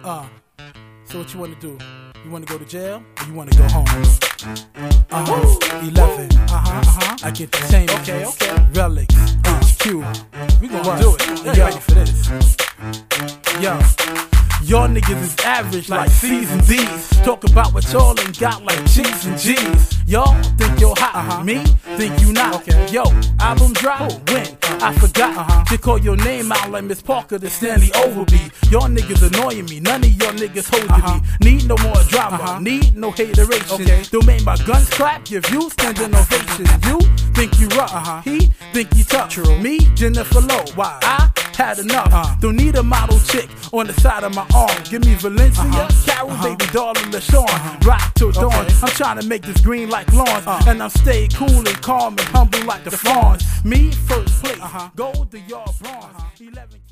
So what you want to do? You want to go to jail or you want to go home? 11. I get the same. Okay. Relics. HQ. We gonna do it. You ready for this? Yo. Y'all niggas is average like C's and D's. Talk about what y'all ain't got like G's and G's. Y'all think you're hot, me think you not. Yo, album drop, when? I forgot. You call your name out like Miss Parker to Stanley Overby. Y'all niggas annoying me, none of y'all niggas holding me. Need no more drama, need no hateration. Don't make my guns clap, give you standing ovation. You think you rough, he think you tough. Me, Jennifer Lowe, why? I had enough. Don't need a model chick on the side of my arm. Give me Valencia, Carol, baby doll, and LaShawn. Rock till dawn. I'm trying to make this green like lawns, and I'm stay cool and calm and humble like the fawns. Me first place, gold to y'all bronze. 11